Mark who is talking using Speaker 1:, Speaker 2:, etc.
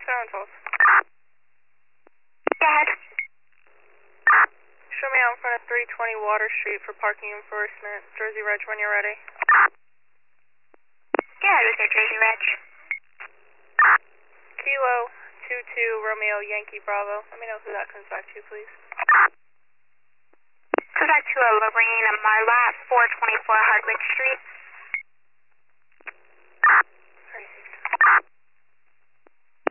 Speaker 1: Silent Falls.
Speaker 2: Go ahead.
Speaker 1: Show me out in front of 320 Water Street for parking enforcement. Jersey Reg when you're ready.
Speaker 2: Go ahead with your Jersey Reg.
Speaker 1: Kilo 22 Romeo Yankee Bravo. Let me know who that comes back to, please.
Speaker 2: Comes back to a Lorraine Marla at 424 Hardwick Street.